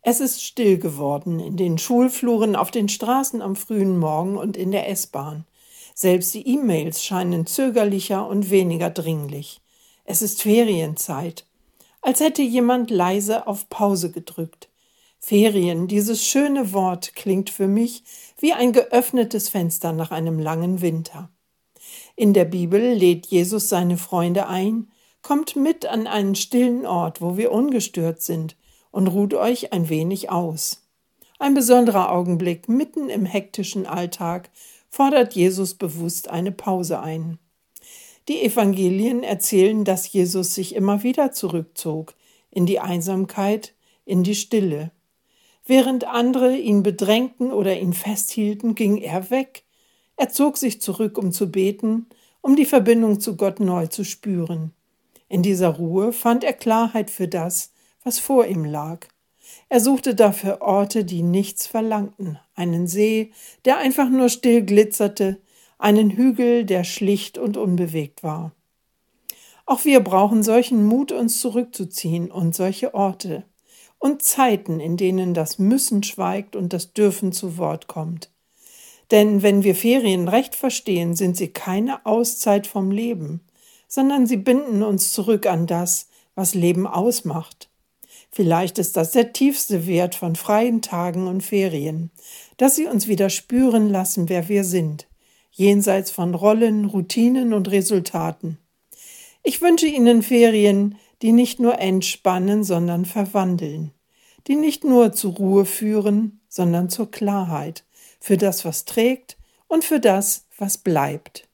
Es ist still geworden in den Schulfluren, auf den Straßen am frühen Morgen und in der S-Bahn. Selbst die E-Mails scheinen zögerlicher und weniger dringlich. Es ist Ferienzeit, als hätte jemand leise auf Pause gedrückt. Ferien, dieses schöne Wort, klingt für mich wie ein geöffnetes Fenster nach einem langen Winter. In der Bibel lädt Jesus seine Freunde ein: Kommt mit an einen stillen Ort, wo wir ungestört sind, und ruht euch ein wenig aus. Ein besonderer Augenblick mitten im hektischen Alltag fordert Jesus bewusst eine Pause ein. Die Evangelien erzählen, dass Jesus sich immer wieder zurückzog, in die Einsamkeit, in die Stille. Während andere ihn bedrängten oder ihn festhielten, ging er weg. Er zog sich zurück, um zu beten, um die Verbindung zu Gott neu zu spüren. In dieser Ruhe fand er Klarheit für das, was vor ihm lag. Er suchte dafür Orte, die nichts verlangten, einen See, der einfach nur still glitzerte, einen Hügel, der schlicht und unbewegt war. Auch wir brauchen solchen Mut, uns zurückzuziehen, und solche Orte und Zeiten, in denen das Müssen schweigt und das Dürfen zu Wort kommt. Denn wenn wir Ferien recht verstehen, sind sie keine Auszeit vom Leben, sondern sie binden uns zurück an das, was Leben ausmacht. Vielleicht ist das der tiefste Wert von freien Tagen und Ferien, dass sie uns wieder spüren lassen, wer wir sind, jenseits von Rollen, Routinen und Resultaten. Ich wünsche Ihnen Ferien, die nicht nur entspannen, sondern verwandeln, die nicht nur zur Ruhe führen, sondern zur Klarheit, für das, was trägt und für das, was bleibt.